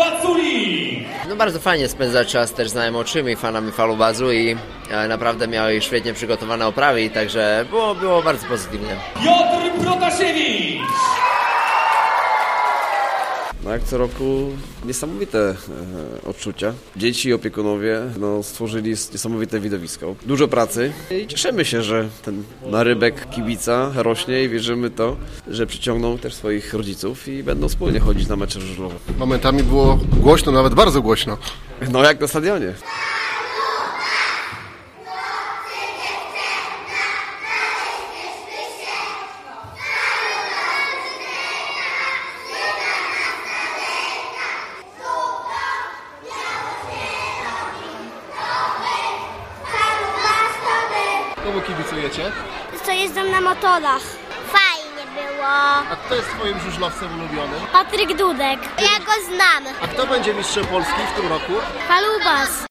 Waculi! No bardzo fajnie spędzać czas też z najmłodszymi fanami Falubazu i naprawdę miały świetnie przygotowane oprawy, także było bardzo pozytywnie. Piotr Protasiewicz! No jak co roku niesamowite odczucia. Dzieci i opiekunowie stworzyli niesamowite widowisko. Dużo pracy i cieszymy się, że ten narybek kibica rośnie i wierzymy to, że przyciągną też swoich rodziców i będą wspólnie chodzić na mecze żużlowe. Momentami było głośno, nawet bardzo głośno. No jak na stadionie. Komu kibicujecie? Co jeżdżą na motorach. Fajnie było. A kto jest twoim żużlowcem ulubionym? Patryk Dudek. Ja go znam. A kto będzie mistrzem Polski w tym roku? Falubas.